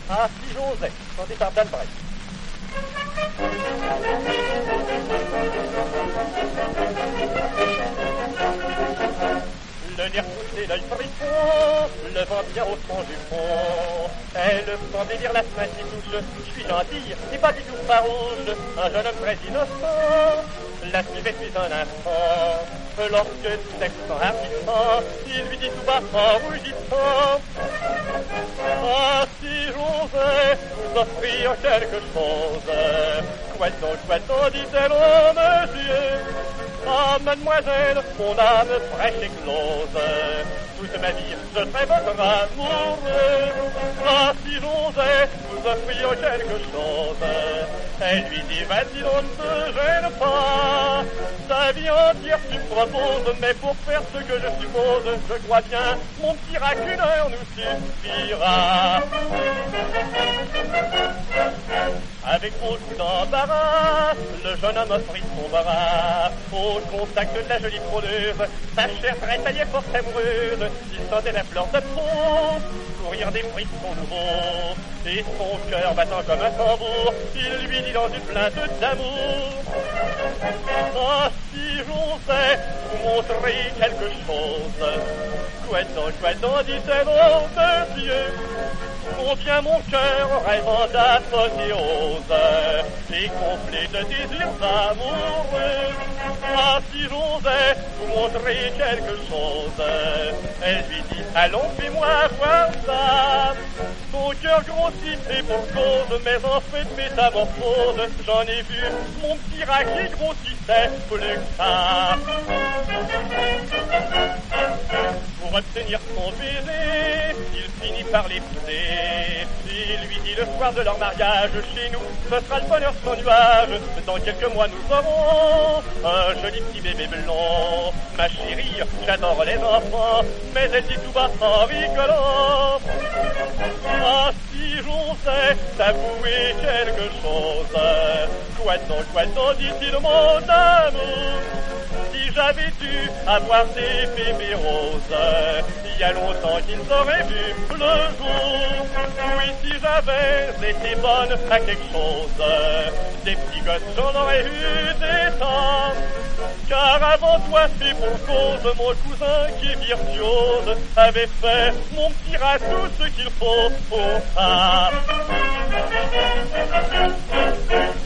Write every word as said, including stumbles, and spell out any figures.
Ah, si j'osais, chanté par Dan Brecht. Le nerf poussé, l'œil frisson, le vent vient au fond du fond. Elle sent délire la main qui touche. Je suis gentille, et pas du tout farouche. Un jeune homme très innocent la suivait depuis un instant. Lorsque tout accent ardissant, il lui dit tout bas en rougissant: ah, si j'osais vous offrir quelque chose. Quoi donc, quoi donc, dit-elle en monsieur. Ah, mademoiselle, mon âme fraîche éclose. Toute ma vie, je serai votre amoureux. Ah, si j'osais vous offrir quelque chose. Elle lui dit: vas-y, on ne te gêne pas. Ta vie entière tu me proposes, mais pour faire ce que je suppose, je crois bien, mon petit rat, qu'une heure nous suffira. Avec beaucoup d'embarras, le jeune homme offrit son bras. Au contact de la jolie frôleuse, sa chair tressaillait fort amoureuse. Il sentait la fleur de peau courir des frissons nouveaux, et son cœur battant comme un tambour, il lui dit dans une plainte d'amour: ah, si j'osais vous montrer quelque chose. Quoi donc, quoi donc, dit-elle, oh monsieur, combien mon cœur rêvant d'apothéose et complet de désirs amoureux. Ah, si j'osais vous montrer quelque chose. Elle lui dit: allons, fais-moi voir ça. Son cœur grossit et pour cause, mais en fait métamorphose, j'en ai vu mon petit rat qui grossissait plus que ça. Pour obtenir son baiser, il finit par l'épouser. Il lui dit le soir de leur mariage: chez nous, ce sera le bonheur sans nuage. Dans quelques mois, nous aurons un joli petit bébé blond. Ma chérie, j'adore les enfants, mais elle dit tout bas en rigolant: ah, si j'osais t'avouer quelque chose. Quoi donc, quoi donc, dit-il, mon amour, si j'avais dû avoir des bébés roses, il y a longtemps qu'ils auraient vu le jour. Oui, si j'avais été bonne à quelque chose, des petits gosses, j'en aurais eu des temps. Car avant toi, c'est pour cause, mon cousin qui est virtuose avait fait, mon petit rat, tout ce qu'il faut pour ça.